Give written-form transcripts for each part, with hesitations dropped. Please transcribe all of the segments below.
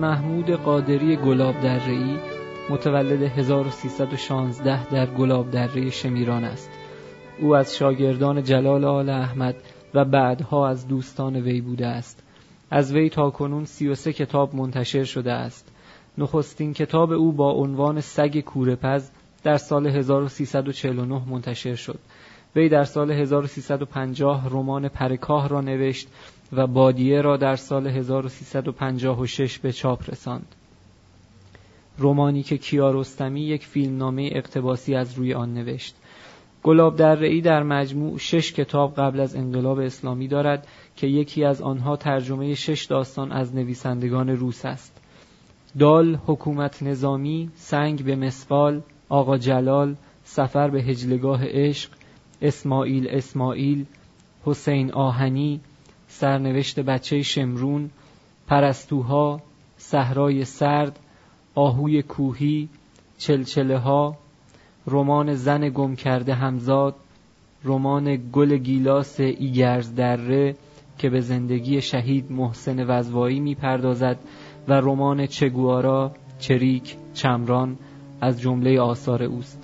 محمود قادری گلابدره‌ای متولد 1316 در گلابدره شمیران است. او از شاگردان جلال آل احمد و بعدها از دوستان وی بوده است. از وی تاکنون 33 کتاب منتشر شده است. نخستین کتاب او با عنوان سگ کوره‌پز در سال 1349 منتشر شد. وی در سال 1350 رمان پرکاه را نوشت و بادیه را در سال 1356 به چاپ رساند. رمانی که کیارستمی یک فیلمنامه اقتباسی از روی آن نوشت. گلابدره‌ای در مجموع 6 کتاب قبل از انقلاب اسلامی دارد که یکی از آنها ترجمه 6 داستان از نویسندگان روس است. دال، حکومت نظامی، سنگ به مثقال، آقا جلال، سفر به هجلگاه عشق، اسماعیل، حسین آهنی، سرنوشت بچه شمرون، پرستوها، صحرای سرد، آهوی کوهی، چلچله ها، رمان زن گم کرده همزاد، رمان گل گیلاس ایگرز دره که به زندگی شهید محسن وزوایی می‌پردازد و رمان چگوارا، چریک، چمران از جمله آثار اوست.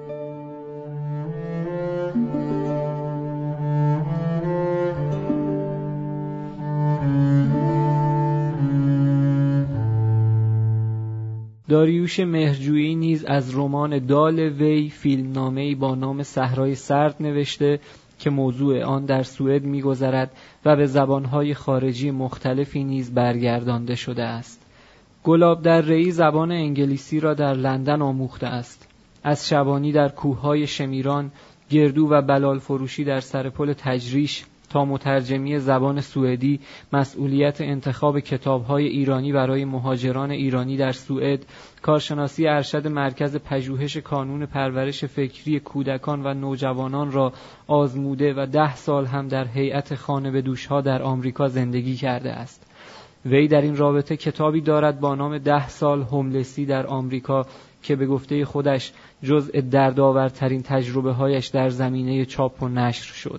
داریوش مهرجویی نیز از رمان دال وی فیلمنامه‌ای با نام صحرای سرد نوشته که موضوع آن در سوئد می‌گذرد و به زبان‌های خارجی مختلفی نیز برگردانده شده است. گلابدره‌ای زبان انگلیسی را در لندن آموخته است. از شبانی در کوههای شمیران، گردو و بلال فروشی در سر پل تجریش تا مترجمی زبان سوئدی، مسئولیت انتخاب کتاب‌های ایرانی برای مهاجران ایرانی در سوئد، کارشناسی ارشد مرکز پژوهش کانون پرورش فکری کودکان و نوجوانان را آزموده و 10 سال هم در هیئت خانه‌به‌دوش‌ها در آمریکا زندگی کرده است. وی در این رابطه کتابی دارد با نام 10 سال هوملسی در آمریکا که به گفته خودش جزء دردآورترین تجربه‌هایش در زمینه چاپ و نشر شد.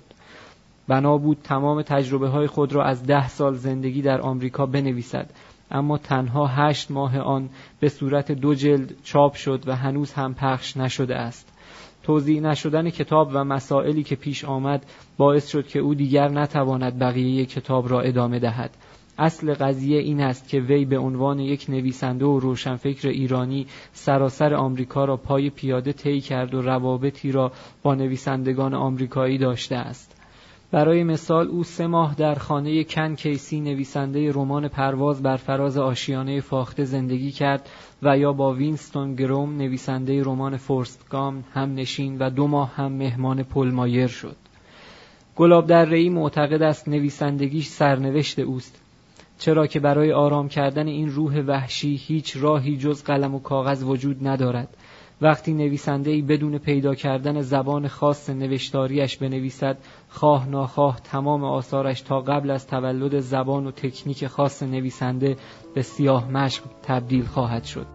بنا بود تمام تجربه‌های خود را از 10 سال زندگی در آمریکا بنویسد، اما تنها 8 ماه آن به صورت 2 جلد چاپ شد و هنوز هم پخش نشده است. توزیع نشدن کتاب و مسائلی که پیش آمد باعث شد که او دیگر نتواند بقیه کتاب را ادامه دهد. اصل قضیه این است که وی به عنوان یک نویسنده و روشنفکر ایرانی سراسر آمریکا را پای پیاده طی کرد و روابطی را با نویسندگان آمریکایی داشته است. برای مثال او 3 ماه در خانه کن کیسی نویسنده رمان پرواز بر فراز آشیانه فاخته زندگی کرد و یا با وینستون گروم نویسنده رمان فورست گام هم نشین و 2 ماه هم مهمان پل مایر شد. گلابدره‌ای معتقد است نویسندگیش سرنوشت اوست، چرا که برای آرام کردن این روح وحشی هیچ راهی جز قلم و کاغذ وجود ندارد. وقتی نویسنده‌ای بدون پیدا کردن زبان خاص نوشتاریش بنویسد، خواه ناخواه تمام آثارش تا قبل از تولد زبان و تکنیک خاص نویسنده به سیاه مشق تبدیل خواهد شد.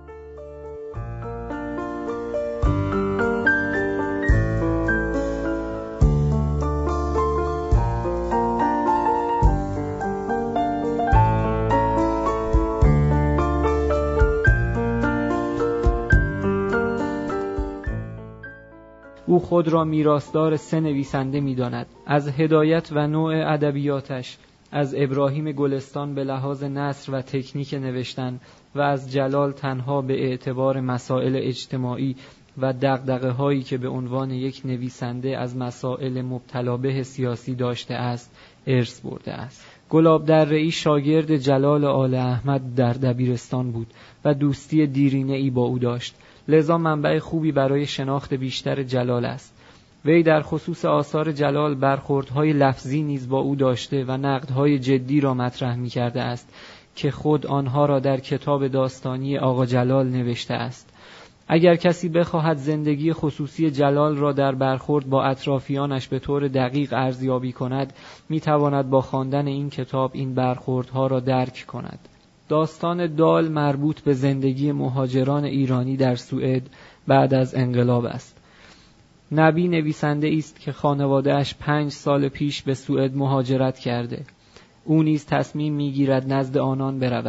او خود را میراثدار 3 نویسنده می‌داند. از هدایت و نوع ادبیاتش، از ابراهیم گلستان به لحاظ نثر و تکنیک نوشتن و از جلال تنها به اعتبار مسائل اجتماعی و دغدغه‌هایی که به عنوان یک نویسنده از مسائل مبتلا به سیاسی داشته است، ارث برده است. گلابدره‌ای شاگرد جلال آل احمد در دبیرستان بود و دوستی دیرینه‌ای با او داشت. لذا منبع خوبی برای شناخت بیشتر جلال است. وی در خصوص آثار جلال برخوردهای لفظی نیز با او داشته و نقدهای جدی را مطرح می‌کرده است که خود آنها را در کتاب داستانی آقا جلال نوشته است. اگر کسی بخواهد زندگی خصوصی جلال را در برخورد با اطرافیانش به طور دقیق ارزیابی کند، می‌تواند با خواندن این کتاب این برخوردها را درک کند. داستان دال مربوط به زندگی مهاجران ایرانی در سوئد بعد از انقلاب است. نبی نویسنده است که خانواده‌اش 5 سال پیش به سوئد مهاجرت کرده. او نیز تصمیم می‌گیرد نزد آنان برود.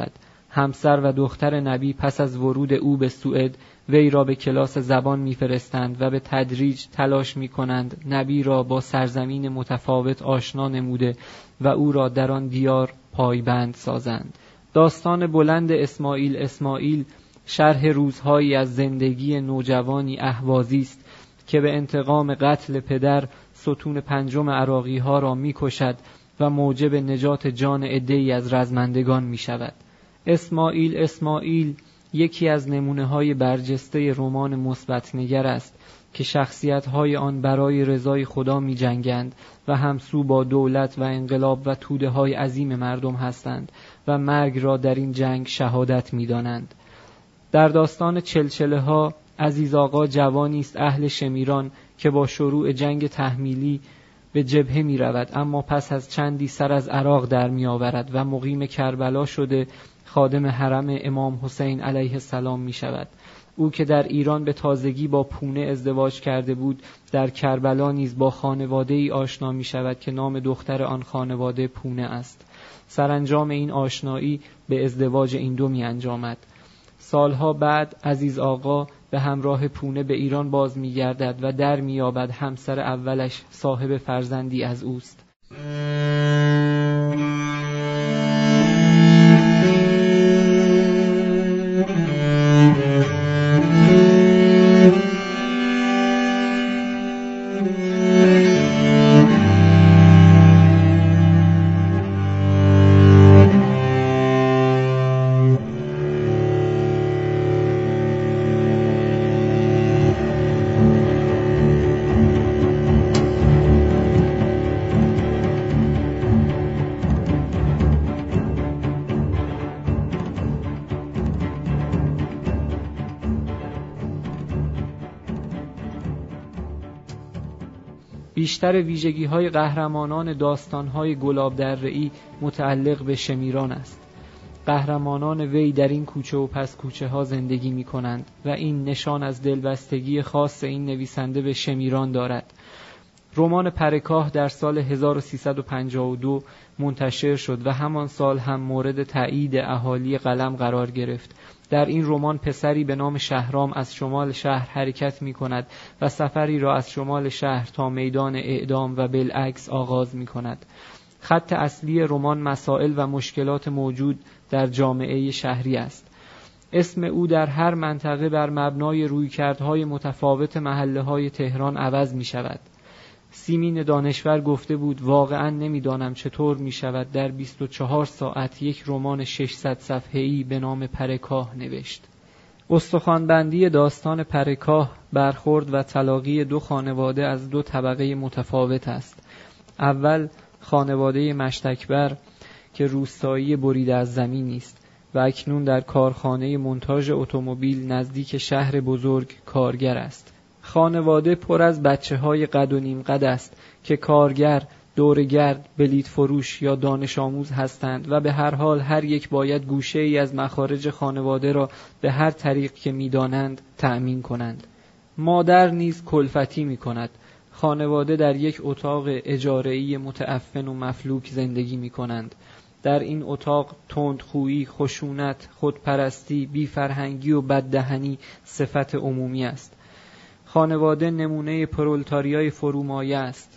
همسر و دختر نبی پس از ورود او به سوئد وی را به کلاس زبان می‌فرستند و به تدریج تلاش می‌کنند نبی را با سرزمین متفاوت آشنا نموده و او را در آن دیار پایبند سازند. داستان بلند اسماعیل شرح روزهایی از زندگی نوجوانی اهوازی است که به انتقام قتل پدر ستون پنجم عراقی‌ها را می‌کشد و موجب نجات جان عده‌ای از رزمندگان می‌شود. اسماعیل یکی از نمونه‌های برجسته رمان مثبت‌نگر است که شخصیت‌های آن برای رضای خدا می‌جنگند و همسو با دولت و انقلاب و توده‌های عظیم مردم هستند و مرگ را در این جنگ شهادت می‌دانند. در داستان چلچله‌ها عزیز آقا جوانی است اهل شمیران که با شروع جنگ تحمیلی به جبهه می رود، اما پس از چندی سر از عراق در می آورد و مقیم کربلا شده خادم حرم امام حسین علیه السلام می شود. او که در ایران به تازگی با پونه ازدواج کرده بود، در کربلا نیز با خانواده ای آشنا می شود که نام دختر آن خانواده پونه است. سرانجام این آشنایی به ازدواج این دو می انجامد. سالها بعد عزیز آقا به همراه پونه به ایران باز می گردد و در می یابد همسر اولش صاحب فرزندی از اوست. بیشتر ویژگی‌های قهرمانان داستان‌های گلابدره‌ای متعلق به شمیران است. قهرمانان وی در این کوچه و پس کوچه ها زندگی می‌کنند و این نشان از دلبستگی خاص این نویسنده به شمیران دارد. رمان پرکاه در سال 1352 منتشر شد و همان سال هم مورد تایید اهالی قلم قرار گرفت. در این رمان پسری به نام شهرام از شمال شهر حرکت می کند و سفری را از شمال شهر تا میدان اعدام و بالعکس آغاز می کند. خط اصلی رمان مسائل و مشکلات موجود در جامعه شهری است. اسم او در هر منطقه بر مبنای رویکردهای متفاوت محله‌های تهران عوض می شود. سیمین دانشور گفته بود واقعا نمیدانم چطور می شود در 24 ساعت یک رمان 600 صفحه‌ای به نام پرکاه نوشت. استخوان‌بندی داستان پرکاه برخورد و تلاقی دو خانواده از دو طبقه متفاوت است. اول خانواده مشتکبر که روستایی بریده از زمینی است و اکنون در کارخانه مونتاژ اتومبیل نزدیک شهر بزرگ کارگر است. خانواده پر از بچه‌های قد و نیم قد است که کارگر، دورگرد، بلیط فروش یا دانش آموز هستند و به هر حال هر یک باید گوشه‌ای از مخارج خانواده را به هر طریق که می‌دانند تأمین کنند. مادر نیز کلفتی می‌کند. خانواده در یک اتاق اجاره‌ای متعفن و مفلوک زندگی می‌کنند. در این اتاق تندخویی، خشونت، خودپرستی، بی‌فرهنگی و بددهنی صفت عمومی است. خانواده نمونه پرولتاریای فرومایه است.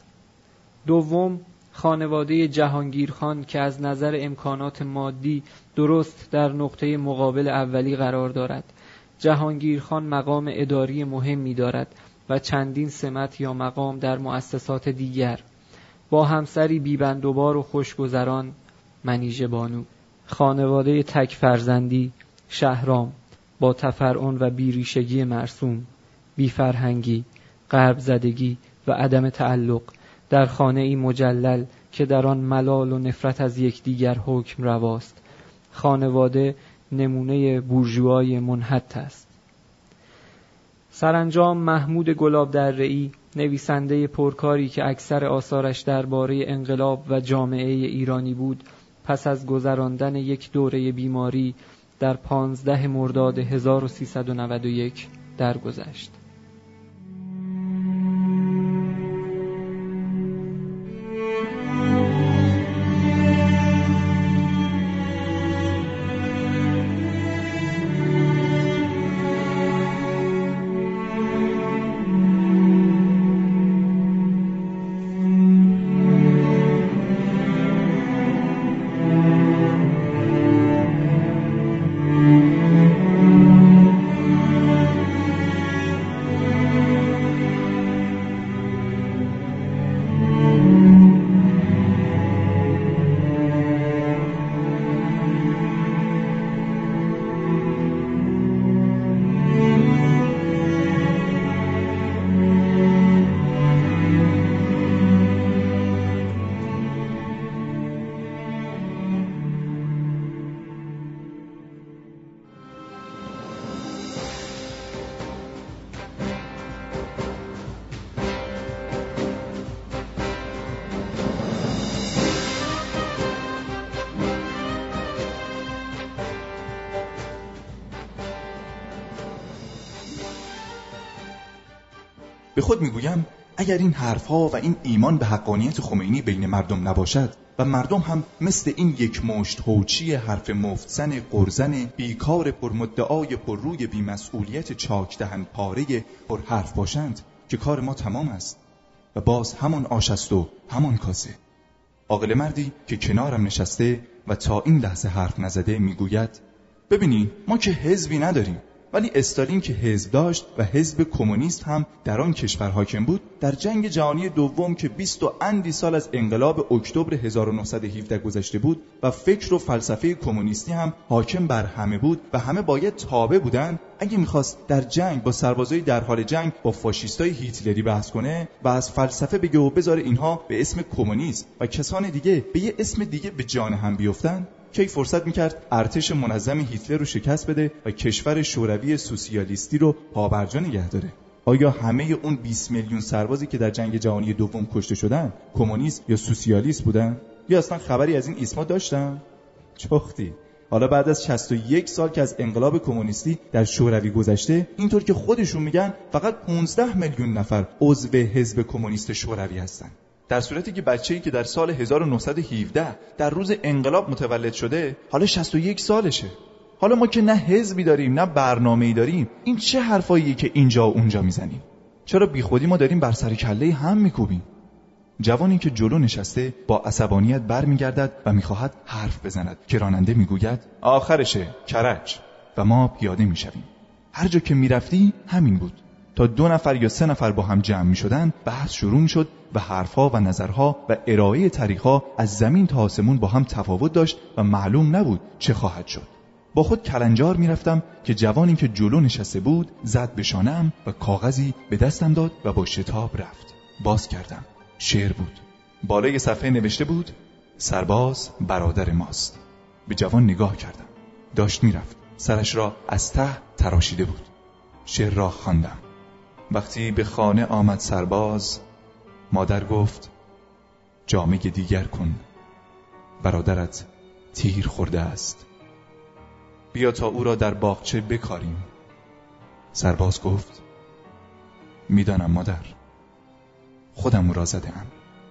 دوم، خانواده جهانگیرخان که از نظر امکانات مادی درست در نقطه مقابل اولی قرار دارد. جهانگیرخان مقام اداری مهمی دارد و چندین سمت یا مقام در مؤسسات دیگر. با همسری بیبندوبار و خوشگذران، منیژه بانو. خانواده تک فرزندی، شهرام، با تفرعن و بیریشگی مرسوم، بیفرهنگی، غرب زدگی و عدم تعلق در خانه‌ای مجلل که در آن ملال و نفرت از یکدیگر حکم رواست. خانواده نمونه بورژوای منحط است. سرانجام محمود گلابدره‌ای، نویسنده پرکاری که اکثر آثارش درباره انقلاب و جامعه ایرانی بود، پس از گذراندن یک دوره بیماری در 15 مرداد 1391 درگذشت. به خود میگویم اگر این حرفها و این ایمان به حقانیت خمینی بین مردم نباشد و مردم هم مثل این یک مشت هوچی حرف مفتزن قرزن بیکار پرمدعای پرروی بیمسئولیت چاک دهن پاره پر حرف باشند که کار ما تمام است و باز همان آش است و همان کاسه. عاقل مردی که کنارم نشسته و تا این لحظه حرف نزده میگوید ببینین ما که حزبی نداریم، ولی استالین که حزب داشت و حزب کمونیست هم در آن کشور حاکم بود، در جنگ جهانی دوم که 20 و اندی سال از انقلاب اکتبر 1917 گذشته بود و فکر و فلسفه کمونیستی هم حاکم بر همه بود و همه باید تابع بودن، اگه میخواست در جنگ با سربازای در حال جنگ با فاشیستای هیتلری بحث کنه و از فلسفه بگه و بذاره اینها به اسم کمونیسم و کسان دیگه به یه اسم دیگه به جان هم بیفتن، کی فرصت میکرد ارتش منظم هیتلر رو شکست بده و کشور شوروی سوسیالیستی رو پابرجا نگه داره؟ آیا همه اون 20 میلیون سربازی که در جنگ جهانی دوم کشته شدن کمونیست یا سوسیالیست بودن؟ یا اصلا خبری از این اسما داشتن؟ چختی. حالا بعد از 61 سال که از انقلاب کمونیستی در شوروی گذشته، اینطور که خودشون میگن فقط 15 میلیون نفر عضو حزب کمونیست شوروی هستن. در صورتی که بچه‌ای که در سال 1917 در روز انقلاب متولد شده حالا 61 سالشه. حالا ما که نه حزبی داریم نه برنامه‌ای داریم، این چه حرفاییه که اینجا و اونجا میزنیم؟ چرا بیخودی ما داریم بر سر کله هم میکوبیم؟ جوانی که جلو نشسته با عصبانیت برمیگردد و میخواهد حرف بزند که راننده میگوید آخرشه کرج، و ما پیاده میشویم. هر جا که میرفتی همین بود. تا 2 نفر یا 3 نفر با هم جمع میشدن بحث شروع میشد و حرفها و نظرها و ارائه طریقها از زمین تا آسمون با هم تفاوت داشت و معلوم نبود چه خواهد شد. با خود کلنجار میرفتم که جوانی که جلو نشسته بود زد به شانه‌ام و کاغذی به دستم داد و با شتاب رفت. باز کردم. شعر بود. بالای صفحه نوشته بود سرباز برادر ماست. به جوان نگاه کردم. داشت میرفت. سرش را از ته تراشیده بود. شعر را خواندم. وقتی به خانه آمد سرباز، مادر گفت جامه دیگر کن، برادرت تیر خورده است، بیا تا او را در باغچه بکاریم. سرباز گفت میدانم مادر، خودم او را زده‌ام.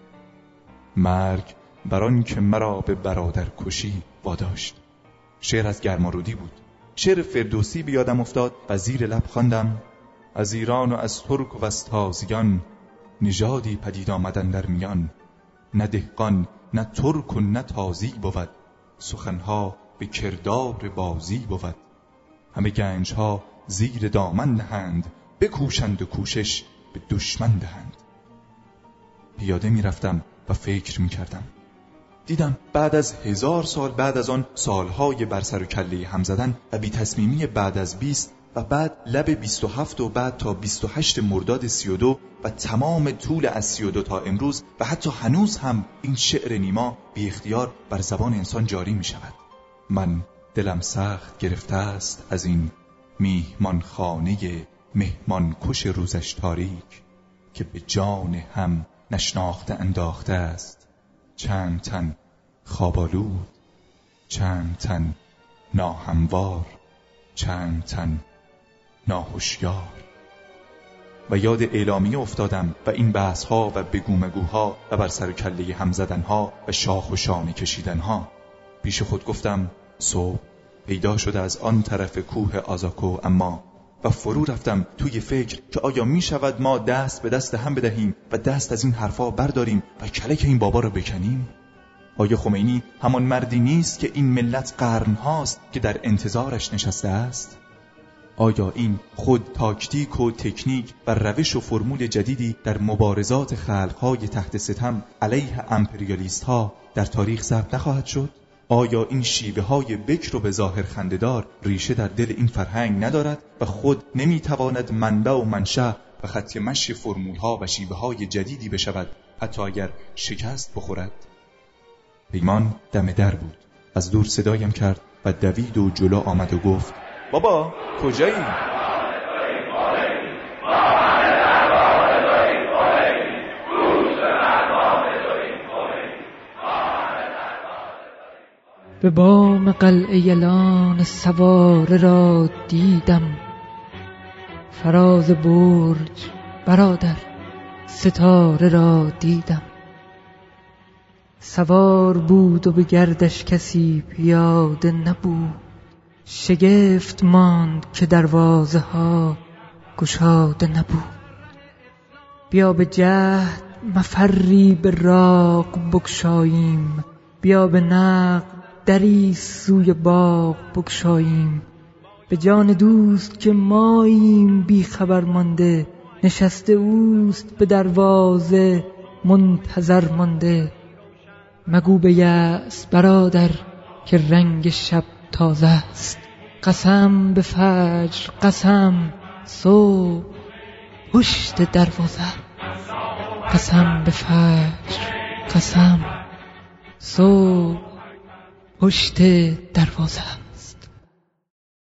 مرگ بران که مرا به برادر کشی واداشت. شعر از گرمارودی بود. شعر فردوسی بیادم افتاد و زیر لب خواندم از ایران و از ترک و از تازیان نژادی پدید آمدن در میان، نه دهقان نه ترک و نه تازی بود، سخنها به کردار بازی بود. همه گنجها زیر دامن نهند، بکوشند و کوشش به دشمن دهند. پیاده می رفتم و فکر می کردم. دیدم بعد از 1000 سال بعد از آن سالهای بر سر و کله هم زدن و بی تصمیمی بعد از 20 و بعد لب 27 و بعد تا 28 مرداد 32 و تمام طول از 32 تا امروز و حتی هنوز هم این شعر نیما بی اختیار بر زبان انسان جاری می شود. من دلم سخت گرفته است از این میهمان خانه مهمان کش روزش تاریک که به جان هم نشناخته انداخته است. چند تن خوابالود، چند تن ناهموار، چند تن ناهوشیار. و یاد اعلامیه افتادم و این بحث‌ها و بگومگوها و بر سر کله هم زدن‌ها و شاخ و شانه کشیدن‌ها. پیش خود گفتم صبح پیدا شده از آن طرف کوه آزاکو اما، و فرو رفتم توی فکر که آیا می شود ما دست به دست هم بدهیم و دست از این حرفا برداریم و کلک این بابا را بکنیم؟ آیا خمینی همان مردی نیست که این ملت قرنهاست که در انتظارش نشسته است؟ آیا این خود تاکتیک و تکنیک و روش و فرمول جدیدی در مبارزات خلقهای تحت ستم علیه امپریالیست ها در تاریخ ثبت نخواهد شد؟ آیا این شیوه های بکر و به ظاهر خنده‌دار ریشه در دل این فرهنگ ندارد و خود نمیتواند منبع و منشأ و خط مشی فرمول ها و شیوه های جدیدی بشود حتی اگر شکست بخورد؟ پیمان دم در بود. از دور صدایم کرد و دوید و جلو آمد و گفت بابا کجایی؟ به بام قلعه یلان سواره را دیدم، فراز برج برادر ستاره را دیدم. سوار بود و به گردش کسی پیاده نبود. شگفت ماند که دروازه ها گشاده نبود. بیا به جهد مفری به راق بگشاییم، بیا به نقد دری سوی باغ بگشاییم. به جان دوست که ماییم بی خبر مانده، نشسته اوست به دروازه منتظر مانده. مگو به یأس برادر که رنگ شب تازه است. قسم به فجر قسم صبح پشت دروازه. قسم به فجر قسم صبح پشت دروازه.